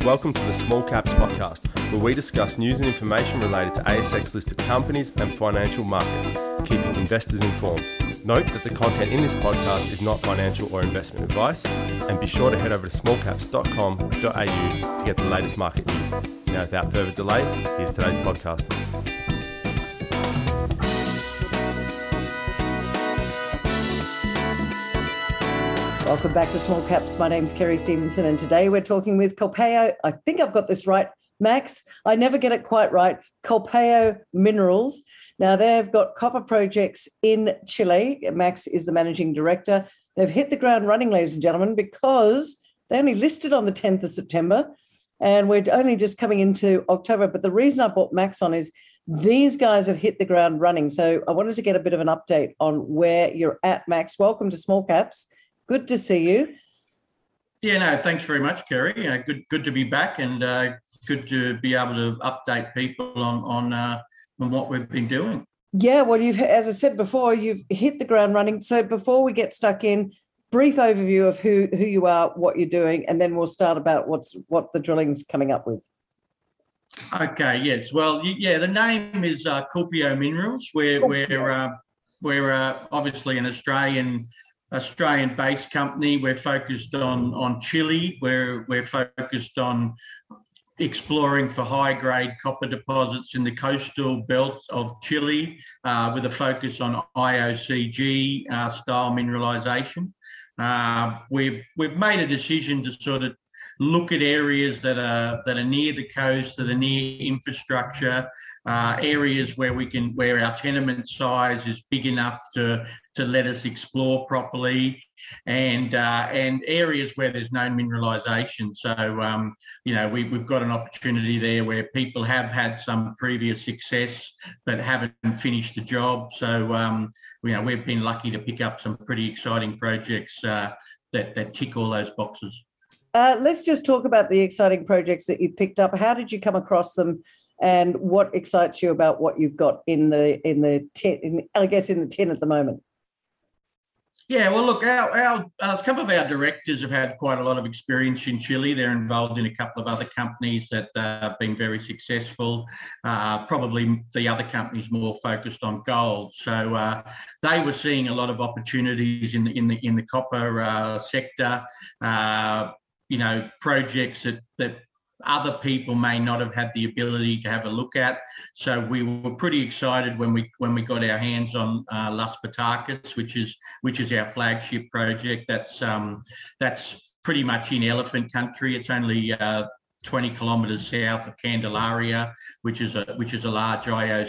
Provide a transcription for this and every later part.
Welcome to the Small Caps Podcast, where we discuss news and information related to ASX-listed companies and financial markets, keeping investors informed. Note that the content in this podcast is not financial or investment advice, and be sure to head over to smallcaps.com.au to get the latest market news. Now, without further delay, here's today's podcast. Welcome back to Small Caps. My name's Kerry Stevenson, and today we're talking with Colpeo. I think I've got this right, Max. I never get it quite right. Colpeo Minerals. Now, they've got copper projects in Chile. Max is the managing director. They've hit the ground running, ladies and gentlemen, because they only listed on the 10th of September, and we're only just coming into October. But the reason I brought Max on is these guys have hit the ground running. So I wanted to get a bit of an update on where you're at, Max. Welcome to Small Caps. Good to see you. Yeah, no, thanks very much, Kerry. Good to be back, and good to be able to update people on what we've been doing. Yeah, well, as I said before, you've hit the ground running. So before we get stuck in, brief overview of who you are, what you're doing, and then we'll start about what the drilling's coming up with. Okay. Yes. Well, yeah, the name is Colpeo Minerals. We're obviously an Australian-based company. We're focused on Chile. We're focused on exploring for high-grade copper deposits in the coastal belt of Chile, with a focus on IOCG style mineralisation. We've made a decision to sort of look at areas that are near the coast, that are near infrastructure, areas where our tenement size is big enough to let us explore properly, and areas where there's no mineralisation. So we've got an opportunity there where people have had some previous success but haven't finished the job. So we've been lucky to pick up some pretty exciting projects that tick all those boxes. Let's just talk about the exciting projects that you picked up. How did you come across them, and what excites you about what you've got in the tin at the moment? Yeah, well, look, a couple of our directors have had quite a lot of experience in Chile. They're involved in a couple of other companies that have been very successful. Probably the other companies more focused on gold. So they were seeing a lot of opportunities in the copper sector. Projects that other people may not have had the ability to have a look at. So we were pretty excited when we got our hands on Las Butacas, which is our flagship project. That's pretty much in elephant country. It's only 20 kilometres south of Candelaria, which is a large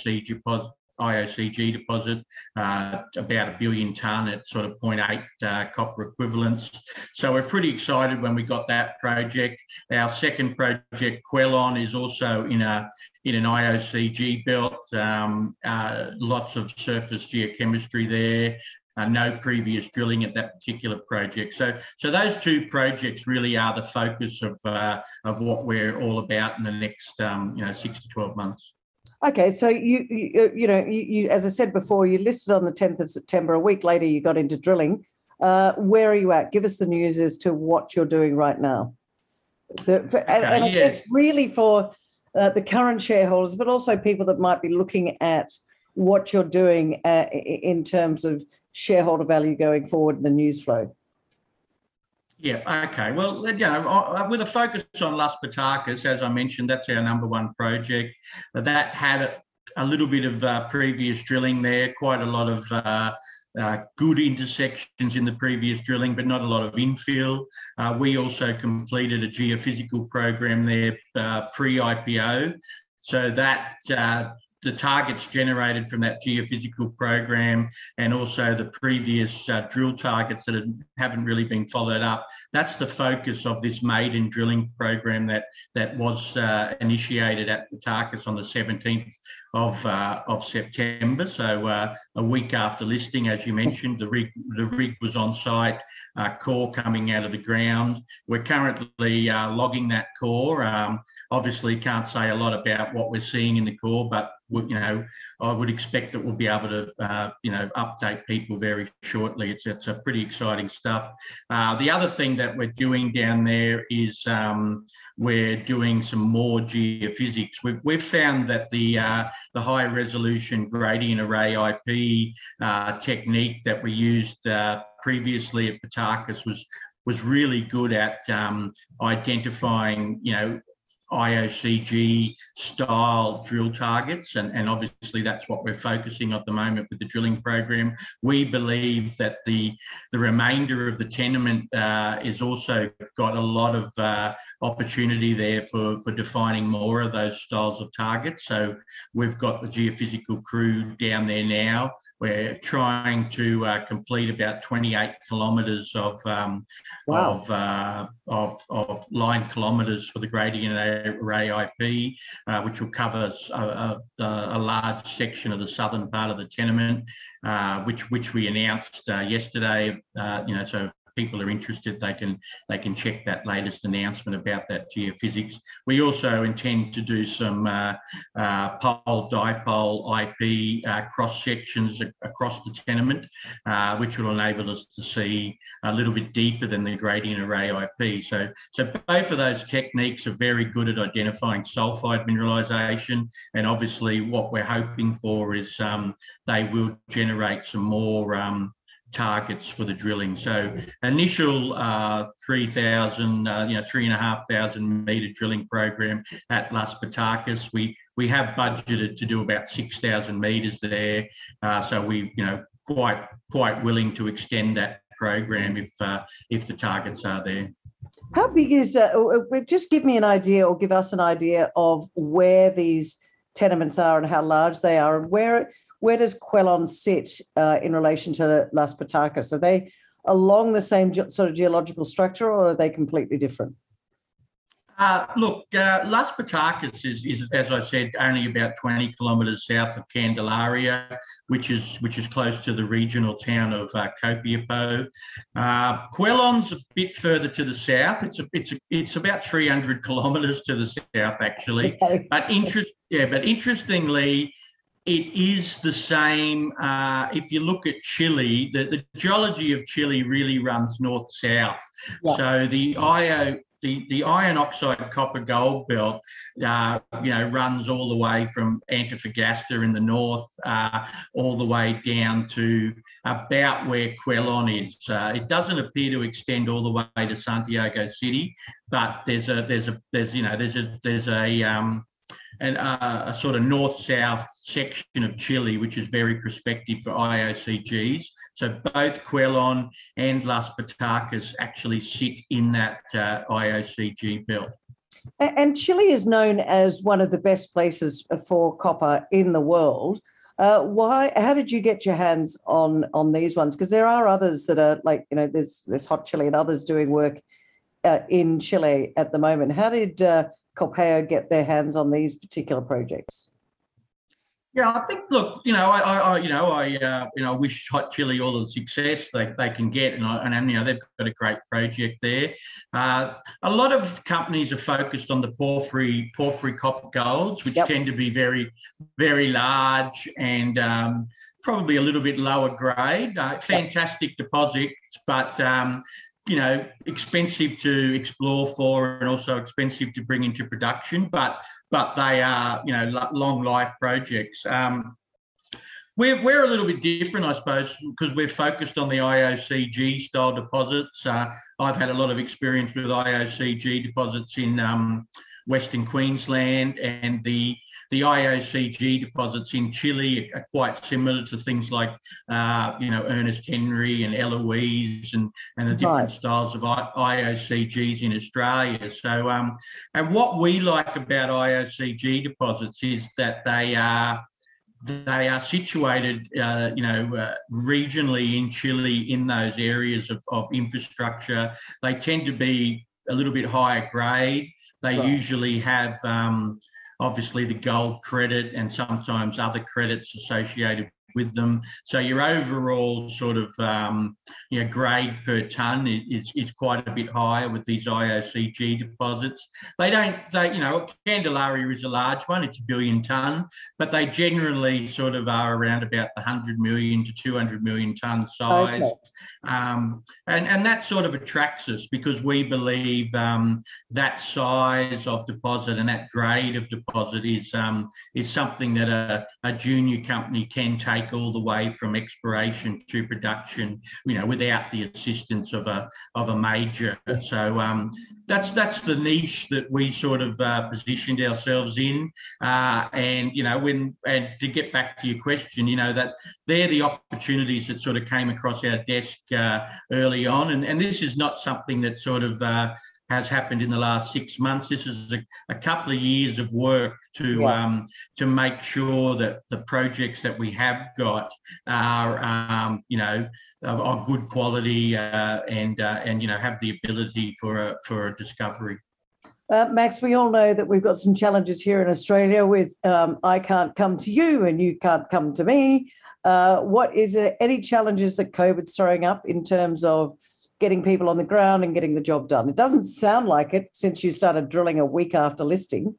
IOCG deposit, about 1 billion tonne at sort of 0.8 copper equivalents. So we're pretty excited when we got that project. Our second project, Quellon, is also in an IOCG belt. Lots of surface geochemistry there. No previous drilling at that particular project. So those two projects really are the focus of what we're all about in the next 6 to 12 months. Okay, so you as I said before, you listed on the 10th of September. A week later, you got into drilling. Where are you at? Give us the news as to what you're doing right now. I guess really for the current shareholders, but also people that might be looking at what you're doing in terms of shareholder value going forward in the news flow. Yeah, okay. Well, with a focus on Las Butacas, as I mentioned, that's our number one project. That had a little bit of previous drilling there, quite a lot of good intersections in the previous drilling, but not a lot of infill. We also completed a geophysical program there pre-IPO, so that the targets generated from that geophysical program, and also the previous drill targets that haven't really been followed up. That's the focus of this maiden drilling program that was initiated at Butacas on the 17th of September. So a week after listing, as you mentioned, the rig was on site, core coming out of the ground. We're currently logging that core. Obviously, can't say a lot about what we're seeing in the core, but I would expect that we'll be able to update people very shortly. It's a pretty exciting stuff. The other thing that we're doing down there is we're doing some more geophysics. We've found that the high resolution gradient array IP technique that we used previously at Patakis was really good at identifying IOCG style drill targets, and obviously that's what we're focusing on at the moment with the drilling program. We believe that the remainder of the tenement is also got a lot of opportunity there for defining more of those styles of targets. So we've got the geophysical crew down there now. We're trying to complete about 28 kilometres of line kilometres for the gradient array IP, which will cover a large section of the southern part of the tenement, which we announced yesterday. So if people are interested, they can check that latest announcement about that geophysics. We also intend to do some pole dipole IP cross sections across the tenement, which will enable us to see a little bit deeper than the gradient array IP. So both of those techniques are very good at identifying sulfide mineralisation, and obviously what we're hoping for is they will generate some more targets for the drilling. So initial 3,500 metre drilling program at Las Patakis. We have budgeted to do about 6,000 metres there. So we quite willing to extend that program if the targets are there. How big is just give me an idea, or give us an idea of where these tenements are and how large they are, and where does Quellon sit in relation to Las Patakis? Are they along the same sort of geological structure, or are they completely different? Las Patakis is, as I said, only about 20 kilometres south of Candelaria, which is close to the regional town of Copiapó. Quellon's a bit further to the south. It's about 300 kilometres to the south, actually. Okay. But interestingly, it is the same. If you look at Chile, the geology of Chile really runs north-south. Yeah. So the iron oxide copper gold belt, runs all the way from Antofagasta in the north, all the way down to about where Quellon is. It doesn't appear to extend all the way to Santiago City, but there's a sort of north-south section of Chile, which is very prospective for IOCGs. So both Quellon and Las Patakis actually sit in that IOCG belt. And Chile is known as one of the best places for copper in the world. How did you get your hands on these ones? Because there are others that are there's Hot Chili and others doing work in Chile at the moment. How did Copeo get their hands on these particular projects? Yeah, I think. Look, I wish Hot Chili all the success they can get, and they've got a great project there. A lot of companies are focused on the porphyry copper golds, which tend to be very, very large and probably a little bit lower grade. Fantastic deposits, but expensive to explore for, and also expensive to bring into production. But they are, long life projects. We're a little bit different, I suppose, because we're focused on the IOCG style deposits. I've had a lot of experience with IOCG deposits in Western Queensland, and the IOCG deposits in Chile are quite similar to things like, Ernest Henry and Eloise and the different styles of IOCGs in Australia. So, and what we like about IOCG deposits is that they are situated, regionally in Chile in those areas of infrastructure. They tend to be a little bit higher grade. They usually have obviously the gold credit and sometimes other credits associated with them. So your overall sort of grade per tonne is quite a bit higher with these IOCG deposits. Candelaria is a large one, it's 1 billion tonne, but they generally sort of are around about the 100 million to 200 million tonne size. Okay. And that sort of attracts us because we believe that size of deposit and that grade of deposit is something that a junior company can take all the way from exploration to production, without the assistance of a major. So that's the niche that we sort of positioned ourselves in. And to get back to your question, that they're the opportunities that sort of came across our desk early on. And this is not something that sort of has happened in the last 6 months. This is a couple of years of work to make sure that the projects that we have got are of good quality and have the ability for a discovery. Max, we all know that we've got some challenges here in Australia with I can't come to you and you can't come to me. What is there any challenges that COVID's throwing up in terms of getting people on the ground and getting the job done? It doesn't sound like it since you started drilling a week after listing.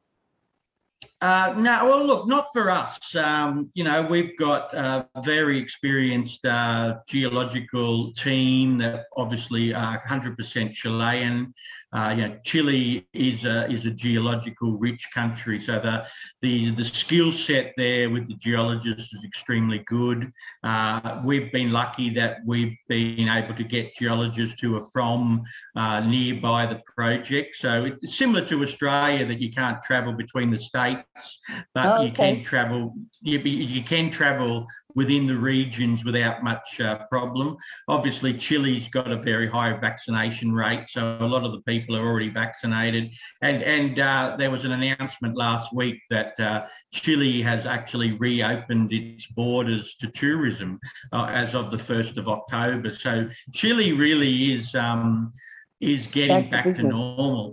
No, well, look, not for us. We've got a very experienced geological team that obviously are 100% Chilean. Chile is a geological rich country, so the skill set there with the geologists is extremely good. We've been lucky that we've been able to get geologists who are from nearby the project. So it's similar to Australia that you can't travel between the states, but you can travel. You can travel within the regions without much problem. Obviously, Chile's got a very high vaccination rate, so a lot of the people are already vaccinated. And there was an announcement last week that Chile has actually reopened its borders to tourism as of the 1st of October. So Chile really is getting back to normal.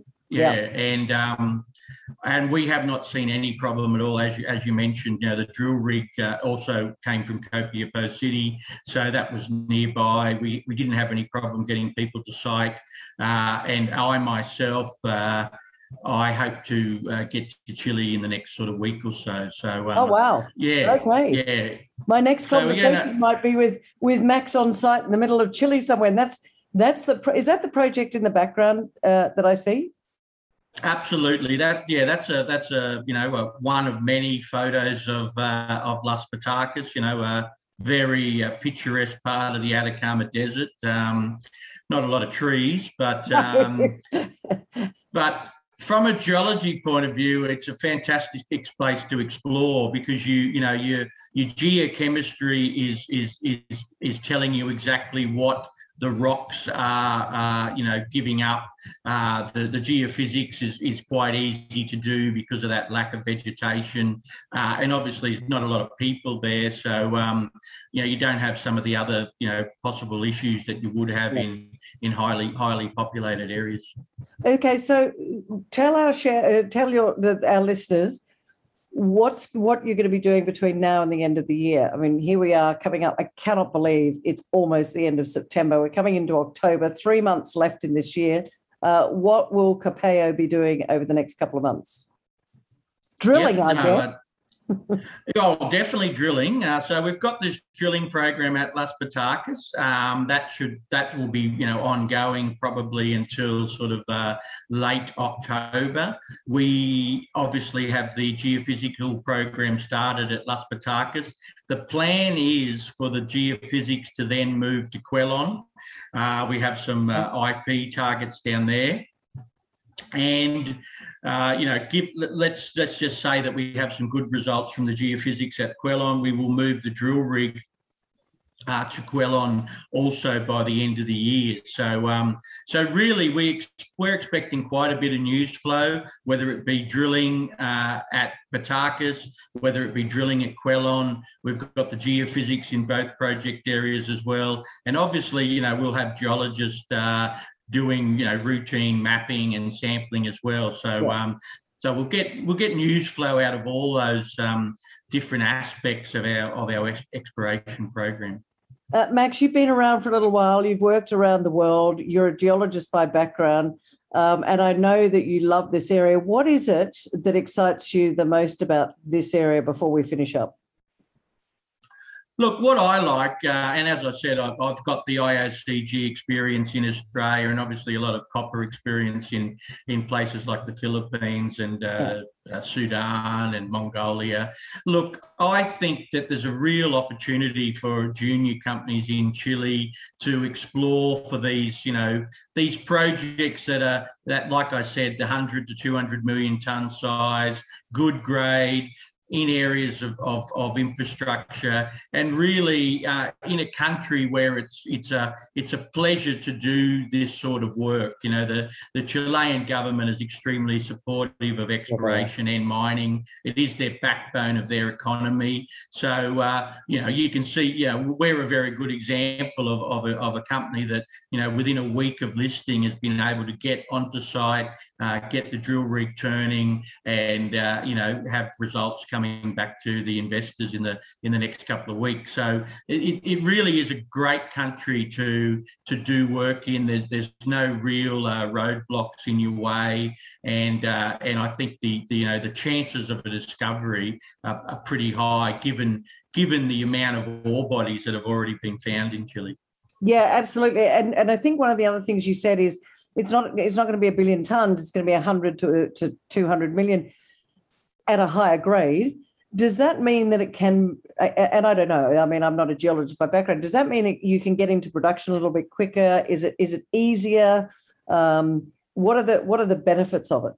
And we have not seen any problem at all. As you mentioned, the drill rig also came from Copiapó City, so that was nearby. We didn't have any problem getting people to site. And I myself, I hope to get to Chile in the next sort of week or so. So oh wow! Yeah. Okay. Yeah. My next conversation might be with Max on site in the middle of Chile somewhere. And is that the project in the background that I see? Absolutely. That's a one of many photos of Las Patacas. A very picturesque part of the Atacama Desert. Not a lot of trees, but from a geology point of view, it's a fantastic place to explore because your geochemistry is telling you exactly what the rocks are giving up. The geophysics is quite easy to do because of that lack of vegetation. And obviously there's not a lot of people there. So, you don't have some of the other, possible issues that you would have in highly populated areas. Okay, so tell our listeners what you're going to be doing between now and the end of the year. I mean, here we are coming up. I cannot believe it's almost the end of September. We're coming into October, 3 months left in this year. What will Copeo be doing over the next couple of months? Drilling, I guess. Oh, definitely drilling. So we've got this drilling program at Las Patacas. That will be ongoing probably until sort of late October. We obviously have the geophysical program started at Las Patacas. The plan is for the geophysics to then move to Quellon. We have some IP targets down there. And let's just say that we have some good results from the geophysics at Quellon. We will move the drill rig to Quellon also by the end of the year. So really we're expecting quite a bit of news flow, whether it be drilling at Patacas, whether it be drilling at Quellon. We've got the geophysics in both project areas as well. And obviously, we'll have geologists doing routine mapping and sampling as well. So So we'll get news flow out of all those different aspects of our exploration program. Max, you've been around for a little while. You've worked around the world. You're a geologist by background, and I know that you love this area. What is it that excites you the most about this area before we finish up? Look, what I like, and as I said, I've got the IOCG experience in Australia, and obviously a lot of copper experience in places like the Philippines and Sudan and Mongolia. Look, I think that there's a real opportunity for junior companies in Chile to explore for these projects that, like I said, the 100 to 200 million ton size, good grade, in areas of infrastructure, and really in a country where it's a pleasure to do this sort of work. The Chilean government is extremely supportive of exploration and mining. It is their backbone of their economy. So you can see we're a very good example of a company that within a week of listing has been able to get onto site, get the drill rig turning, and have results coming back to the investors in the next couple of weeks. So it really is a great country to do work in. There's no real roadblocks in your way, and I think the chances of a discovery are pretty high given the amount of ore bodies that have already been found in Chile. Yeah, absolutely. And I think one of the other things you said is it's not going to be 1 billion tons. It's going to be 100 to 200 million at a higher grade. Does that mean that it can, and I don't know, I mean, I'm not a geologist by background, does that mean you can get into production a little bit quicker? Is it easier? What are the benefits of it?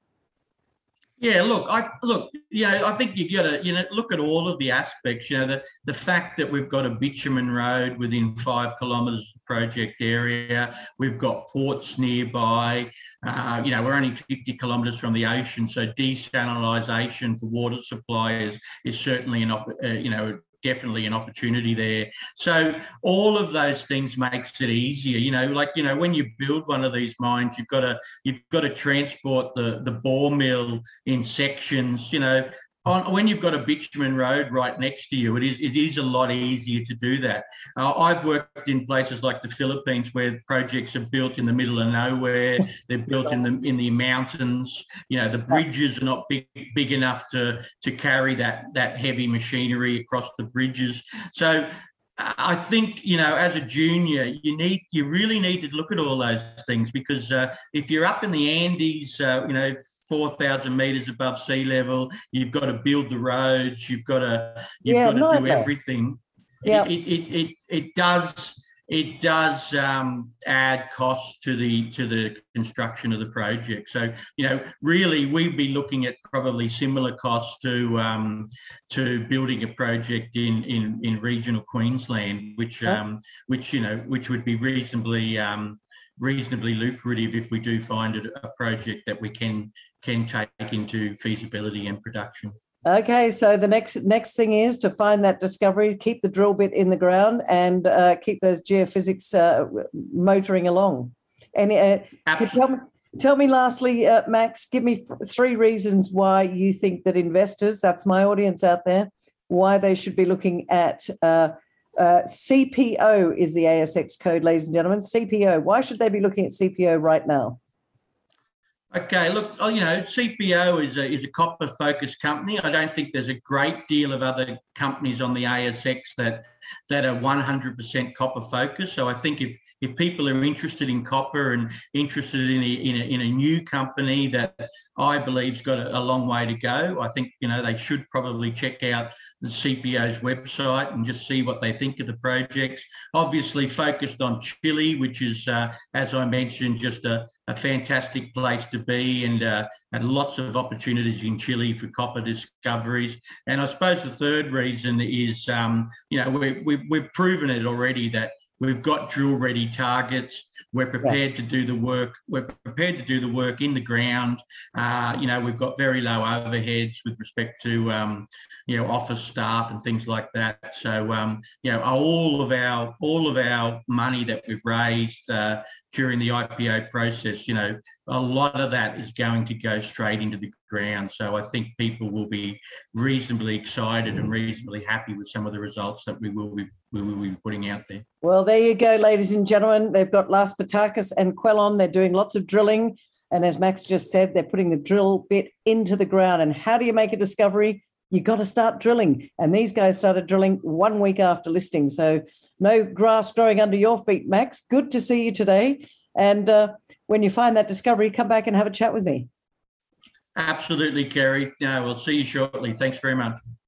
Yeah, I think you got to look at all of the aspects. The fact that we've got a bitumen road within 5 kilometres of the project area, we've got ports nearby. We're only 50 kilometres from the ocean, so desalination for water supply is certainly definitely an opportunity there. So all of those things makes it easier. When you build one of these mines, you've got to transport the bore mill in sections. When you've got a bitumen road right next to you, it is a lot easier to do that. I've worked in places like the Philippines where projects are built in the middle of nowhere. They're built in the mountains. The bridges are not big enough to carry that heavy machinery across the bridges. So I think, as a junior, you really need to look at all those things, because if you're up in the Andes, 4,000 meters above sea level, you've got to build the roads, you've got to do everything. Yeah. It does add costs to the construction of the project. So really we'd be looking at probably similar costs to building a project in regional Queensland, which would be reasonably lucrative if we do find a project that we can take into feasibility and production. Okay, so the next thing is to find that discovery, keep the drill bit in the ground, and keep those geophysics motoring along. And tell me lastly, Max, give me 3 reasons why you think that investors, that's my audience out there, why they should be looking at CPO is the ASX code, ladies and gentlemen. CPO. Why should they be looking at CPO right now? Okay, look, CPO is a copper-focused company. I don't think there's a great deal of other companies on the ASX that are 100% copper-focused. So I think if people are interested in copper and interested in a new company that I believe's got a long way to go, I think they should probably check out the CPO's website and just see what they think of the projects. Obviously focused on Chile, which is, as I mentioned, just a fantastic place to be, and lots of opportunities in Chile for copper discoveries. And I suppose the third reason is, we've proven it already that we've got drill-ready targets. We're prepared to do the work. We're prepared to do the work in the ground. We've got very low overheads with respect to, office staff and things like that. So, all of our money that we've raised during the IPO process, you know, a lot of that is going to go straight into the ground. So I think people will be reasonably excited and reasonably happy with some of the results that we will be putting out there. Well, there you go, ladies and gentlemen. They've got Las Patakas and Quellon. They're doing lots of drilling. And as Max just said, they're putting the drill bit into the ground. And how do you make a discovery? You got to start drilling. And these guys started drilling 1 week after listing. So no grass growing under your feet, Max. Good to see you today. And when you find that discovery, come back and have a chat with me. Absolutely, Kerry. We'll see you shortly. Thanks very much.